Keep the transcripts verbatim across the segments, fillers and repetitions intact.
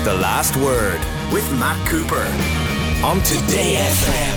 The Last Word with Matt Cooper on Today F M.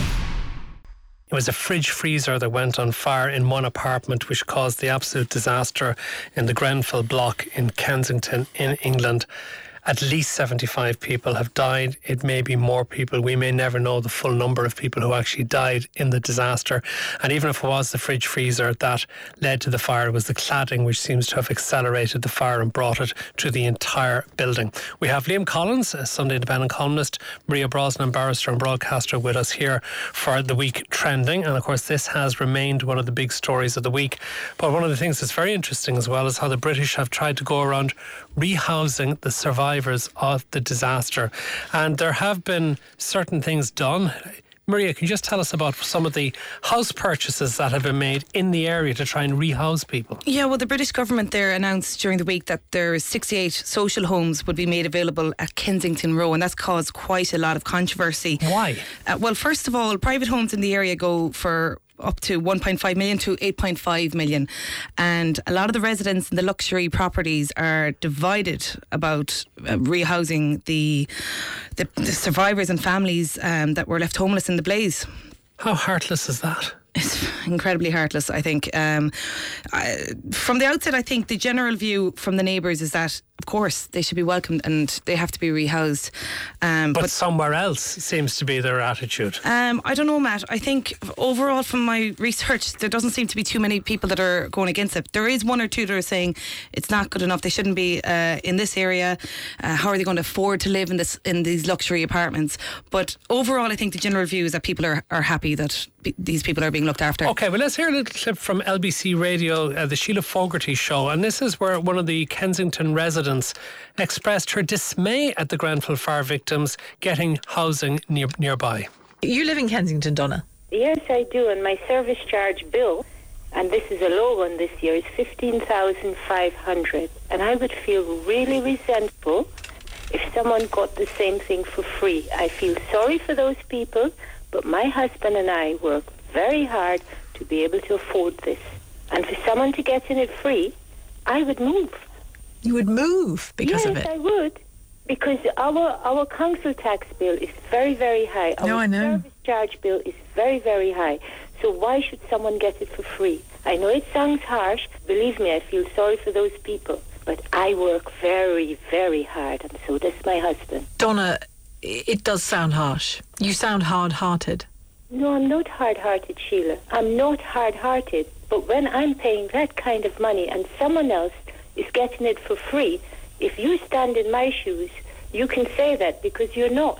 It was a fridge freezer that went on fire in one apartment, which caused the absolute disaster in the Grenfell block in Kensington in England. At least seventy-five people have died. It may be more people. We may never know the full number of people who actually died in the disaster. And even if it was the fridge freezer that led to the fire, it was the cladding which seems to have accelerated the fire and brought it to the entire building. We have Liam Collins, a Sunday Independent columnist, Maria Brosnan, barrister and broadcaster, with us here for the week trending. And of course, this has remained one of the big stories of the week. But one of the things that's very interesting as well is how the British have tried to go around rehousing the survivors of the disaster, and there have been certain things done. Maria, can you just tell us about some of the house purchases that have been made in the area to try and rehouse people? Yeah, well, the British government there announced during the week that there are sixty-eight social homes would be made available at Kensington Row, and that's caused quite a lot of controversy. Why? Uh, well, first of all, private homes in the area go for up to one point five million to eight point five million, and a lot of the residents in the luxury properties are divided about uh, rehousing the, the the survivors and families um, that were left homeless in the blaze. How heartless is that? It's incredibly heartless, I think. Um, I, from the outset, I think the general view from the neighbours is that, of course, they should be welcomed and they have to be rehoused. Um, but, but somewhere else seems to be their attitude. Um, I don't know, Matt. I think overall from my research, there doesn't seem to be too many people that are going against it. There is one or two that are saying it's not good enough. They shouldn't be uh, in this area. Uh, how are they going to afford to live in this in these luxury apartments? But overall, I think the general view is that people are, are happy that b- these people are being looked after. Okay, well, let's hear a little clip from L B C Radio, uh, the Sheila Fogarty show. And this is where one of the Kensington residents expressed her dismay at the Grenfell fire victims getting housing near, nearby. You live in Kensington, Donna? Yes, I do, and my service charge bill, and this is a low one this year, is fifteen thousand five hundred. And I would feel really resentful if someone got the same thing for free. I feel sorry for those people, but my husband and I work very hard to be able to afford this. And for someone to get in it free, I would move. You would move because yes, of it? Yes, I would. Because our our council tax bill is very, very high. Our no, I know. service charge bill is very, very high. So why should someone get it for free? I know it sounds harsh. Believe me, I feel sorry for those people. But I work very, very hard, and so does my husband. Donna, it does sound harsh. You sound hard-hearted. No, I'm not hard-hearted, Sheila. I'm not hard-hearted. But when I'm paying that kind of money and someone else is getting it for free, if you stand in my shoes, you can say that because you're not.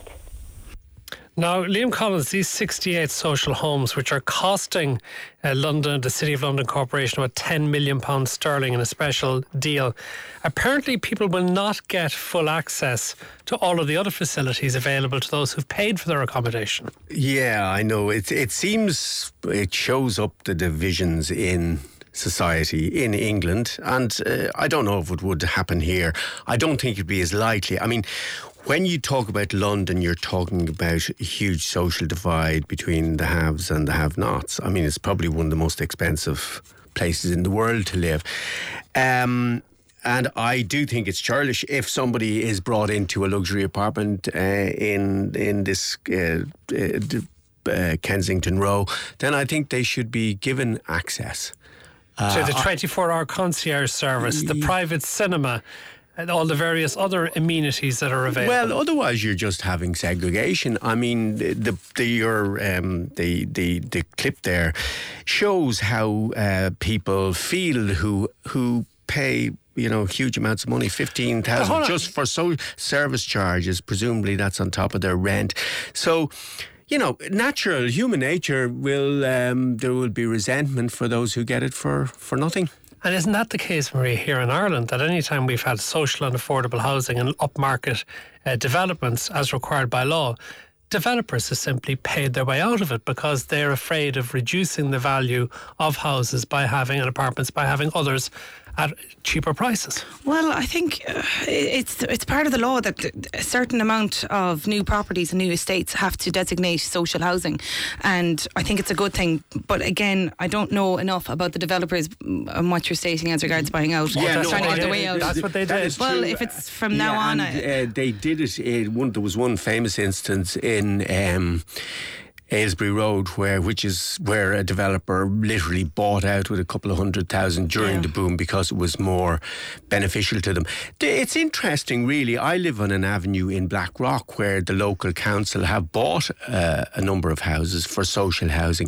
Now, Liam Collins, these sixty-eight social homes, which are costing uh, London, the City of London Corporation, about ten million pounds sterling in a special deal, apparently people will not get full access to all of the other facilities available to those who've paid for their accommodation. Yeah, I know. It, it seems it shows up the divisions in society in England, and uh, I don't know if it would happen here. I don't think it'd be as likely. I mean, when you talk about London, you're talking about a huge social divide between the haves and the have-nots. I mean, it's probably one of the most expensive places in the world to live. Um, and I do think it's churlish if somebody is brought into a luxury apartment uh, in in this uh, uh, uh, Kensington Row, then I think they should be given access. Uh, to the twenty-four hour concierge service, the private cinema, and all the various other amenities that are available. Well, otherwise you're just having segregation. I mean, the the, the your um, the the the clip there shows how uh, people feel who who pay, you know, huge amounts of money, fifteen thousand just for so service charges. Presumably that's on top of their rent. So, you know, natural human nature will um, there will be resentment for those who get it for, for nothing. And isn't that the case, Maria, here in Ireland, that any time we've had social and affordable housing and upmarket uh, developments as required by law, developers have simply paid their way out of it because they're afraid of reducing the value of houses by having, and apartments, by having others at cheaper prices. Well, I think uh, it's it's part of the law that a certain amount of new properties and new estates have to designate social housing, and I think it's a good thing. But again, I don't know enough about the developers and what you're stating as regards buying out. Yeah, or no, trying to I- get the way out. That's what they That did. is Well, true. if it's from now Yeah, on, and, I- uh, they did it. Uh, one, there was one famous instance in um, Aylesbury Road, where which is where a developer literally bought out with a couple of hundred thousand during Yeah. the boom because it was more beneficial to them. The- It's interesting, really. I live on an avenue in Blackrock where the local council have bought uh, a number of houses for social housing,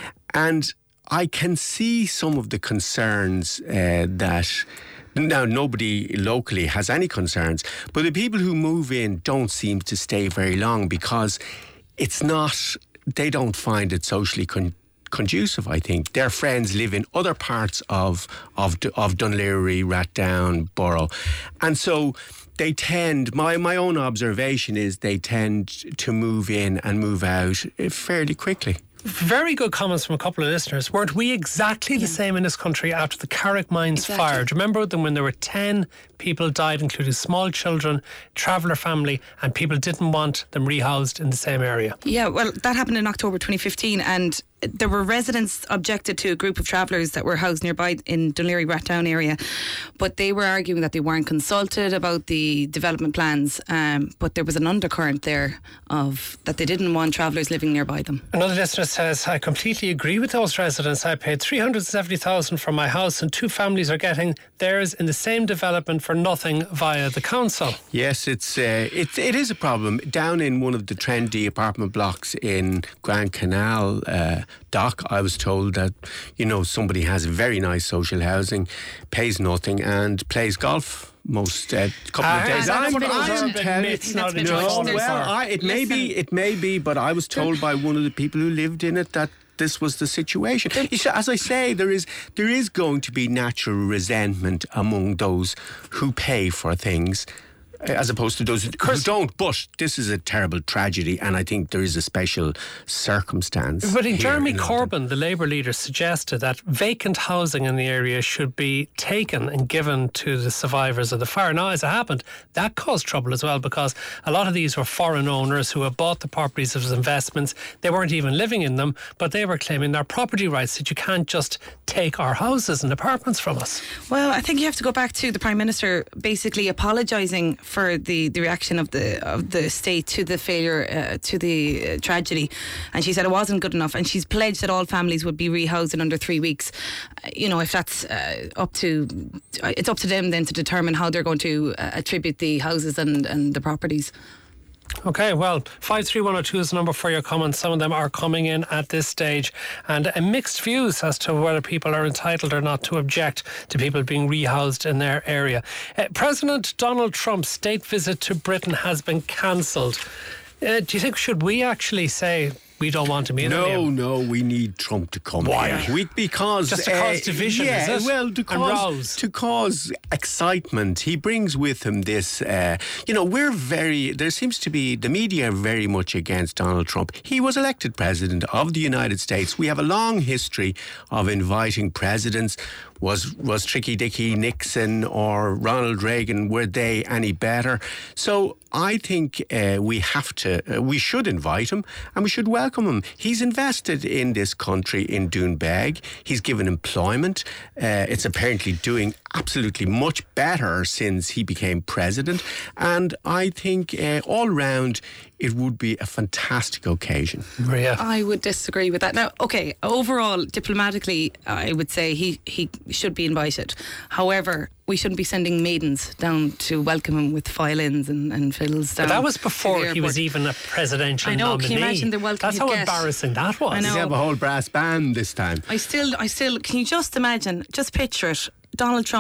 and I can see some of the concerns uh, that. Now, nobody locally has any concerns, but the people who move in don't seem to stay very long because it's not, they don't find it socially con- conducive, I think. Their friends live in other parts of, of, of Dunleary, Rathdown, Borough. And so they tend, my, my own observation is they tend to move in and move out uh, fairly quickly. Very good comments from a couple of listeners. Weren't we exactly the same in this country after the Carrick Mines Exactly. fire? Do you remember them when there were ten people died, including small children, traveller family, and people didn't want them rehoused in the same area? Yeah, well, that happened in October twenty fifteen, and there were residents objected to a group of travellers that were housed nearby in Dunleary Rathdown area, but they were arguing that they weren't consulted about the development plans, um, but there was an undercurrent there of that they didn't want travellers living nearby them. Another listener says, I completely agree with those residents. I paid three hundred seventy thousand dollars for my house and two families are getting theirs in the same development for nothing via the council. Yes, it's uh, it, it is a problem. Down in one of the trendy apartment blocks in Grand Canal uh, Dock, I was told that, you know, somebody has very nice social housing, pays nothing and plays golf most uh, couple Ah, of days. that's I'm, one of those I'm urban telling- myths now That's that been you're right. falling No, well, for. I, it may be, Listen. it may be, but I was told by one of the people who lived in it that this was the situation. You see, as I say, there is there is going to be natural resentment among those who pay for things, uh, as opposed to those who don't. But this is a terrible tragedy, and I think there is a special circumstance. But in here Jeremy in London. Corbyn, the Labour leader, suggested that vacant housing in the area should be taken and given to the survivors of the fire. Now, as it happened, that caused trouble as well because a lot of these were foreign owners who had bought the properties as investments. They weren't even living in them, but they were claiming their property rights, that you can't just take our houses and apartments from us. Well, I think you have to go back to the Prime Minister basically apologising for the, the reaction of the of the state to the failure, uh, to the uh, tragedy. And she said it wasn't good enough. And she's pledged that all families would be rehoused in under three weeks. Uh, you know, if that's uh, up to, uh, it's up to them then to determine how they're going to uh, attribute the houses and, and the properties. Okay, well, five three one oh two is the number for your comments. Some of them are coming in at this stage, and uh, mixed views as to whether people are entitled or not to object to people being rehoused in their area. Uh, President Donald Trump's state visit to Britain has been cancelled. Uh, do you think, should we actually say we don't want him either? No, Liam? no, we need Trump to come Why? here. We, because Just to cause division, yeah, is it? well, to And cause rows. to cause excitement. He brings with him this. Uh, you know, we're very. There seems to be the media are very much against Donald Trump. He was elected president of the United States. We have a long history of inviting presidents. Was was Tricky Dicky Nixon or Ronald Reagan, were they any better? So I think uh, we have to, uh, we should invite him and we should welcome him. He's invested in this country in Doonbeg. He's given employment. Uh, it's apparently doing absolutely much better since he became president. And I think uh, all round it would be a fantastic occasion. Maria. I would disagree with that. Now, okay, overall, diplomatically, I would say he, he should be invited. However, we shouldn't be sending maidens down to welcome him with violins and, and fiddles down. But that was to before the he was airport. even a presidential I know, nominee. can you imagine the welcome That's he'd how get? embarrassing that was. I know. They have a whole brass band this time. I still, I still, can you just imagine, just picture it, Donald Trump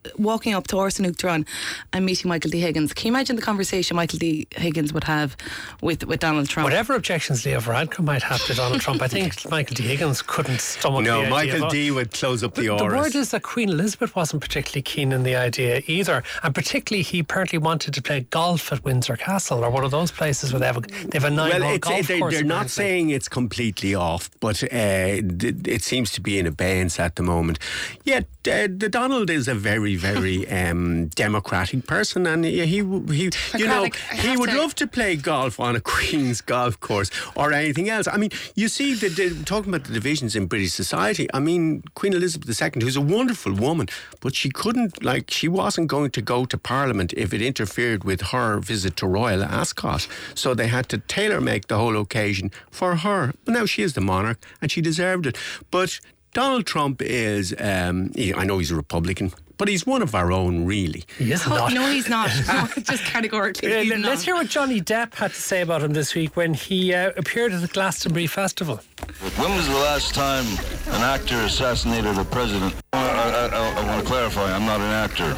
walking up to Orson Uachtaráin and meeting Michael D. Higgins. Can you imagine the conversation Michael D. Higgins would have with, with Donald Trump? Whatever objections Leo Varadkar might have to Donald Trump, I think Michael D. Higgins couldn't stomach No, the Michael idea. D. would close up the The auras. word is that Queen Elizabeth wasn't particularly keen in the idea either, and particularly he apparently wanted to play golf at Windsor Castle or one of those places where they have a, they have a nine-hole Well, it's, golf they, course. they're not apparently. saying it's completely off, but uh, th- it seems to be in abeyance at the moment. Yet, uh, the Donald is a very, very um, democratic person, and he, he, he you know, Socratic, I he have would to- love to play golf on a Queen's golf course or anything else. I mean, you see, the, the, talking about the divisions in British society, I mean, Queen Elizabeth the Second, who's a wonderful woman, but she couldn't, like, she wasn't going to go to Parliament if it interfered with her visit to Royal Ascot. So they had to tailor make the whole occasion for her. But now she is the monarch and she deserved it. But Donald Trump is, um, he, I know he's a Republican, but he's one of our own, really. He is Oh, not. no, he's not. No, just categorically. Uh, he's Let's not. hear what Johnny Depp had to say about him this week when he uh, appeared at the Glastonbury Festival. When was the last time an actor assassinated a president? I, I, I, I want to clarify, I'm not an actor.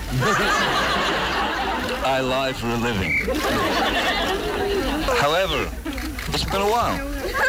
I lie for a living. However, it's been a while.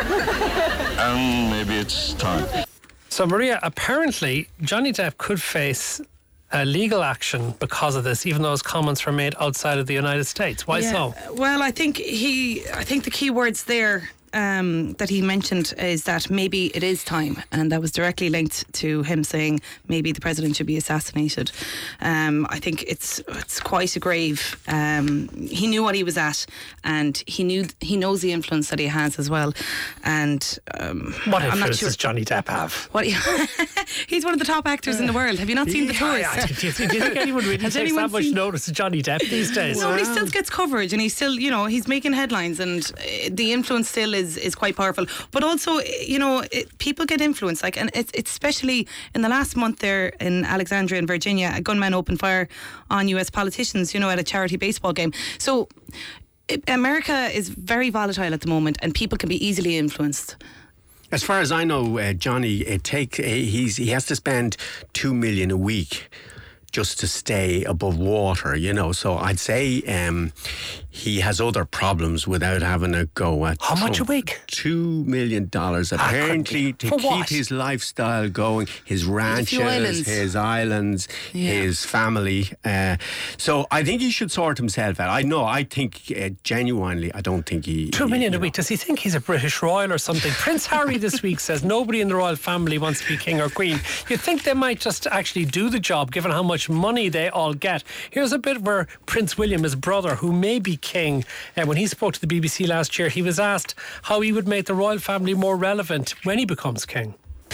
And maybe it's time. So, Maria, apparently Johnny Depp could face uh, legal action because of this, even though his comments were made outside of the United States. Why Yeah. so? Well, I think he. I think the key words there um, that he mentioned is that maybe it is time, and that was directly linked to him saying maybe the president should be assassinated. Um, I think it's it's quite a grave. Um, he knew what he was at, and he knew he knows the influence that he has as well. And um, What I'm not influence sure does Johnny Depp have? what he, he's one of the top actors in the world. Have you not seen the tours? Yeah, do, you, do you think anyone really Has takes anyone that much seen- notice of Johnny Depp these days? No, but he still gets coverage, and he's still, you know, he's making headlines, and uh, the influence still is, is quite powerful. But also, you know, it, people get influenced, like, and it's, it's especially in the last month there in Alexandria in Virginia, a gunman opened fire on U S politicians, you know, at a charity baseball game. So it, America is very volatile at the moment, and people can be easily influenced. As far as I know, uh, Johnny, it take, uh, he's, he has to spend two million a week just to stay above water, you know. So I'd say um, he has other problems without having a go at How much some- a week? Two million dollars apparently to For keep what? his lifestyle going, his ranches, islands. his islands, Yeah. his family. Uh, so I think he should sort himself out. I know. I think uh, genuinely, I don't think he. Two million you a know. week. Does he think he's a British royal or something? Prince Harry this week says nobody in the royal family wants to be king or queen. You'd think they might just actually do the job, given how much money they all get. Here's a bit where Prince William, his brother, who may be king, uh, when he spoke to the B B C last year, he was asked how he would make the royal family more relevant when he becomes king.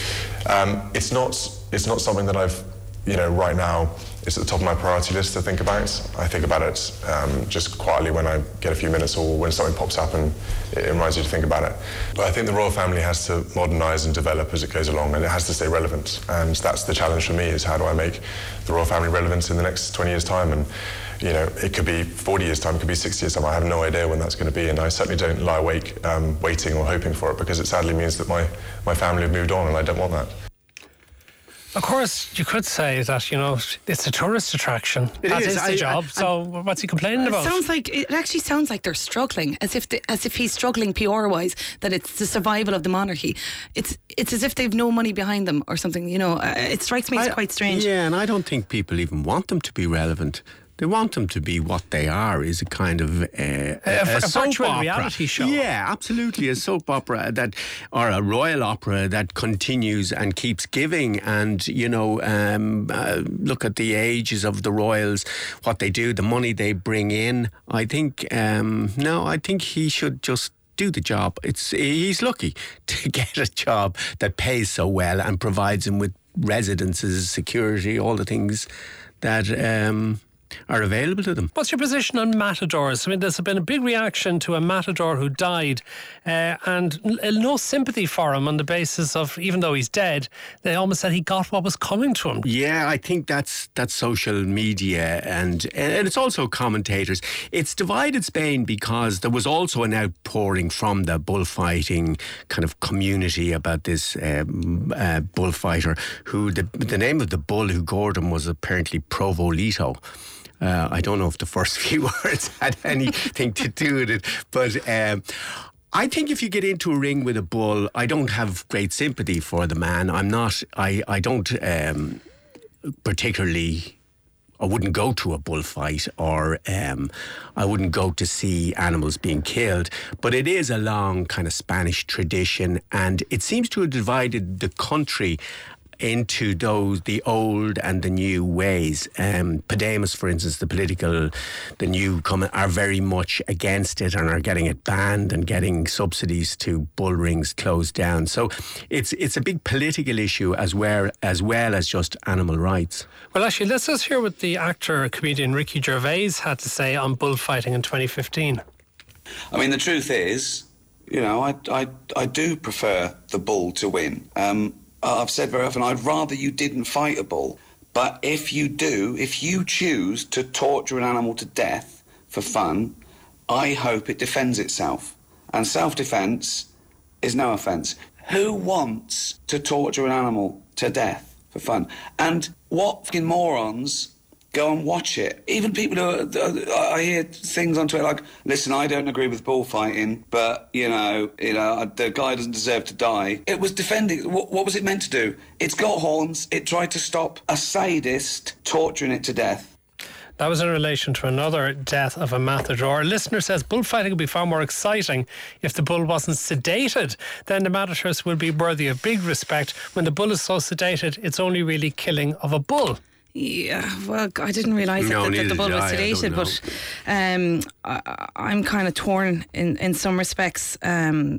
Um, it's not it's not something that I've, you know, right now is at the top of my priority list to think about. I think about it um, just quietly when I get a few minutes or when something pops up and it reminds you to think about it. But I think the royal family has to modernise and develop as it goes along, and it has to stay relevant. And that's the challenge for me, is how do I make the royal family relevant in the next twenty years' time? And you know, it could be forty years' time, it could be sixty years' time. I have no idea when that's going to be, and I certainly don't lie awake um, waiting or hoping for it, because it sadly means that my, my family have moved on, and I don't want that. Of course, you could say that, you know, it's a tourist attraction. It That is. is the I- job. I- so what's he complaining It about? sounds like it actually sounds like they're struggling, as if the, as if he's struggling P R wise. That it's the survival of the monarchy. It's it's as if they've no money behind them or something. You know, uh, it strikes me as I- quite strange. Yeah, and I don't think people even want them to be relevant. They want them to be what they are, is a kind of uh, a, a soap virtual opera. reality show. Yeah, absolutely, a soap opera that, or a royal opera that continues and keeps giving. And you know, um, uh, look at the ages of the royals, what they do, the money they bring in. I think um, no, I think he should just do the job. It's he's lucky to get a job that pays so well and provides him with residences, security, all the things that um, are available to them. What's your position on matadors? I mean, there's been a big reaction to a matador who died uh, and no sympathy for him on the basis of, even though he's dead, they almost said he got what was coming to him. Yeah, I think that's that's social media and, and it's also commentators. It's divided Spain because there was also an outpouring from the bullfighting kind of community about this um, uh, bullfighter who, the, the name of the bull who gored him was apparently Provolito. Uh, I don't know if the first few words had anything to do with it, but um, I think if you get into a ring with a bull, I don't have great sympathy for the man. I'm not, I, I don't um, particularly, I wouldn't go to a bullfight or um, I wouldn't go to see animals being killed, but it is a long kind of Spanish tradition and it seems to have divided the country into those, the old and the new ways. Um, Podemos, for instance, the political, the new coming, are very much against it and are getting it banned and getting subsidies to bull rings closed down. So it's it's a big political issue as well as well as just animal rights. Well, actually, let's just hear what the actor, comedian Ricky Gervais had to say on bullfighting in twenty fifteen. I mean, the truth is, you know, I I, I do prefer the bull to win. Um, I've said very often, I'd rather you didn't fight a bull. But if you do, if you choose to torture an animal to death for fun, I hope it defends itself. And self-defence is no offence. Who wants to torture an animal to death for fun? And what fucking morons go and watch it? Even people who are, I hear things on Twitter like, listen, I don't agree with bullfighting, but, you know, you know, the guy doesn't deserve to die. It was defending, what, what was it meant to do? It's got horns, it tried to stop a sadist torturing it to death. That was in relation to another death of a matador. A listener says bullfighting would be far more exciting if the bull wasn't sedated. Then the matadors would be worthy of big respect. When the bull is so sedated, it's only really killing of a bull. Yeah, well, I didn't realise no, that, that the bull was sedated, but um, I, I'm kind of torn in, in some respects. Um,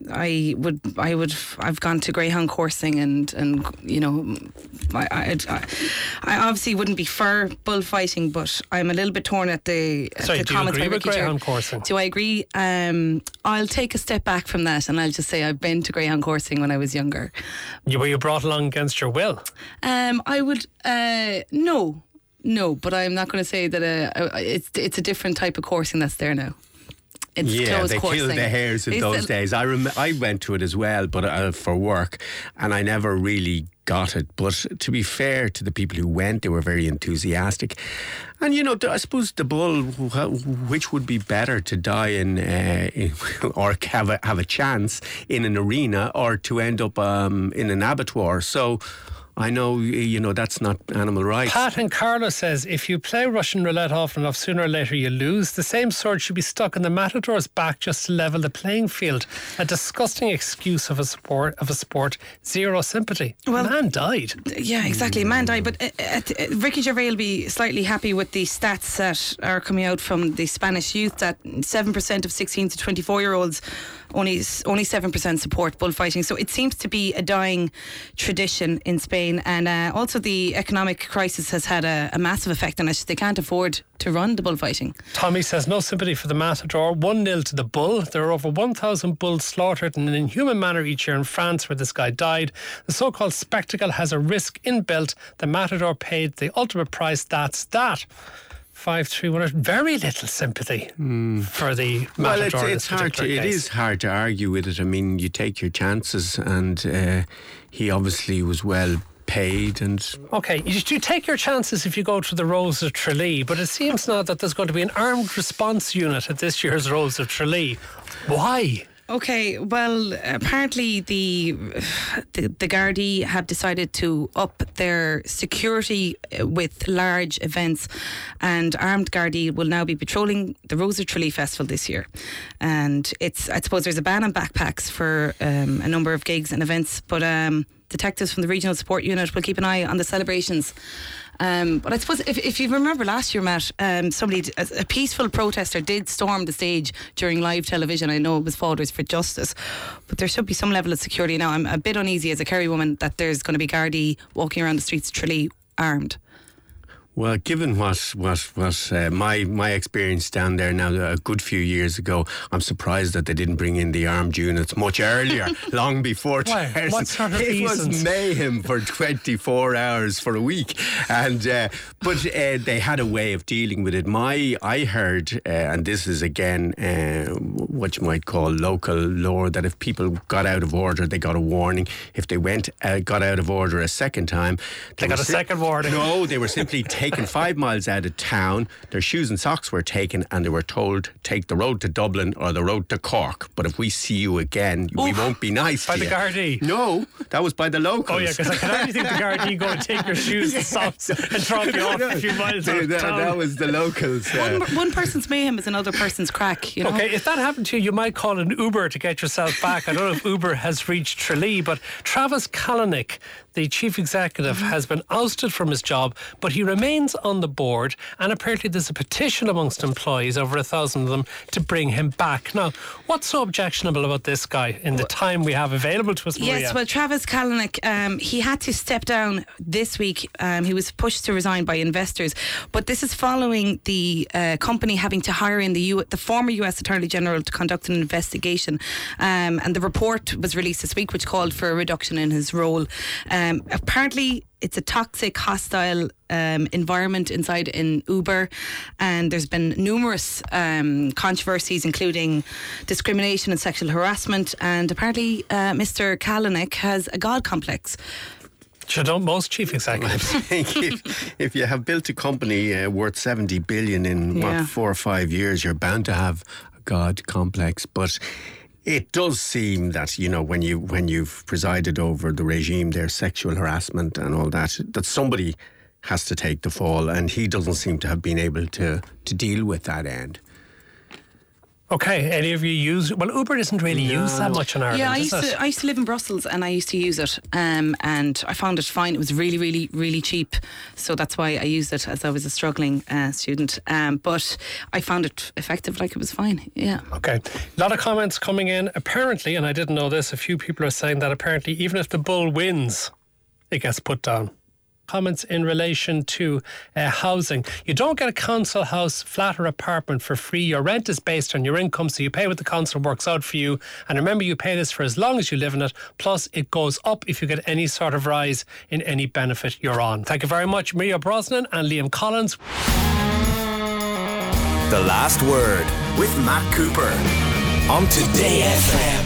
I would, I would, I've gone to greyhound coursing, and, and you know, I, I, I obviously wouldn't be for bullfighting, but I'm a little bit torn at the, at Sorry, the do you comments agree by with Ricky greyhound Ger- coursing? Do I agree? Um, I'll take a step back from that, and I'll just say I've been to greyhound coursing when I was younger. You, were you brought along against your will? Um, I would. Uh, No, no, but I'm not going to say that uh, it's it's a different type of coursing that's there now. It's yeah, closed they coursing. killed the hares in They those still- days. I rem- I went to it as well, but uh, for work, and I never really got it. But to be fair to the people who went, they were very enthusiastic. And you know, I suppose the bull, which would be better to die in, uh, in or have a, have a chance in an arena, or to end up um, in an abattoir. So I know, you know, that's not animal rights. Pat in Carlo says, if you play Russian roulette often enough, sooner or later you lose. The same sword should be stuck in the matador's back just to level the playing field. A disgusting excuse of a sport, of a sport. Zero sympathy. Well, a man died. Yeah, exactly. Man died. But uh, uh, Ricky Gervais will be slightly happy with the stats that are coming out from the Spanish youth, that seven percent of sixteen to twenty-four year olds, only only seven percent support bullfighting. So it seems to be a dying tradition in Spain. And uh, also the economic crisis has had a, a massive effect on it. They can't afford to run the bullfighting. Tommy says no sympathy for the matador. one nil to the bull. There are over one thousand bulls slaughtered in an inhuman manner each year in France, where this guy died. The so-called spectacle has a risk inbuilt. The matador paid the ultimate price. That's that. Five three one. Very little sympathy mm. for the matador. Well, it's, in it's this hard. To, it case. is hard to argue with it. I mean, you take your chances, and uh, he obviously was well paid. And okay, you, you take your chances if you go to the Rose of Tralee, but it seems now that there's going to be an armed response unit at this year's Rose of Tralee. Why? Okay, well, apparently the the, the Gardaí have decided to up their security with large events, and armed Gardaí will now be patrolling the Rose of Tralee Festival this year. And it's, I suppose there's a ban on backpacks for um, a number of gigs and events, but um, detectives from the Regional Support Unit will keep an eye on the celebrations. Um, but I suppose if, if you remember last year, Matt, um, somebody, a, a peaceful protester did storm the stage during live television. I know it was Fathers for Justice, but there should be some level of security now. I'm a bit uneasy as a Kerry woman that there's going to be Gardaí walking around the streets of Tralee armed. Well, given what what what uh, my my experience down there now a good few years ago, I'm surprised that they didn't bring in the armed units much earlier, long before. Why? What sort of it reasons? was mayhem for twenty-four hours for a week, and uh, but uh, they had a way of dealing with it. My I heard, uh, and this is again uh, what you might call local lore, that if people got out of order, they got a warning. If they went uh, got out of order a second time, they, they got a si- second warning. No, they were simply taken five miles out of town. Their shoes and socks were taken, and they were told, take the road to Dublin or the road to Cork. But if we see you again, Oof, we won't be nice by to the you. Gardaí? No, that was by the locals. Oh yeah, because I can only think the Gardaí go and take your shoes and socks and drop you off a few miles out of that, town. That was the locals. Uh, one, one person's mayhem is another person's crack, you know? Okay, if that happened to you, you might call an Uber to get yourself back. I don't know if Uber has reached Tralee, but Travis Kalanick, the chief executive, mm-hmm. has been ousted from his job, but he remains on the board, and apparently there's a petition amongst employees, over a thousand of them, to bring him back. Now, what's so objectionable about this guy in the time we have available to us, Maria? Yes, well, Travis Kalanick, um, he had to step down this week. Um, he was pushed to resign by investors, but this is following the uh, company having to hire in the U- the former U S Attorney General to conduct an investigation, um, and the report was released this week, which called for a reduction in his role. Um, apparently, it's a toxic, hostile um, environment inside in Uber, and there's been numerous um, controversies, including discrimination and sexual harassment. And apparently, uh, Mister Kalanick has a God complex. Sure, don't most chief executives? I think if, if you have built a company uh, worth seventy billion in Yeah. what four or five years, you're bound to have a God complex. But it does seem that, you know, when you when you've presided over the regime, there's sexual harassment and all that, that somebody has to take the fall, and he doesn't seem to have been able to to deal with that end. Okay, any of you use well? Uber isn't really No. used that much in Ireland. Yeah, I is used it? to I used to live in Brussels, and I used to use it, um, and I found it fine. It was really, really, really cheap, so that's why I used it as I was a struggling uh, student. Um, but I found it effective, like it was fine. Yeah. Okay, a lot of comments coming in. Apparently, and I didn't know this, a few people are saying that apparently even if the bull wins, it gets put down. Comments in relation to uh, housing. You don't get a council house, flat or apartment for free. Your rent is based on your income, so you pay what the council works out for you. And remember, you pay this for as long as you live in it. Plus, it goes up if you get any sort of rise in any benefit you're on. Thank you very much, Maria Brosnan and Liam Collins. The Last Word with Matt Cooper on Today F M.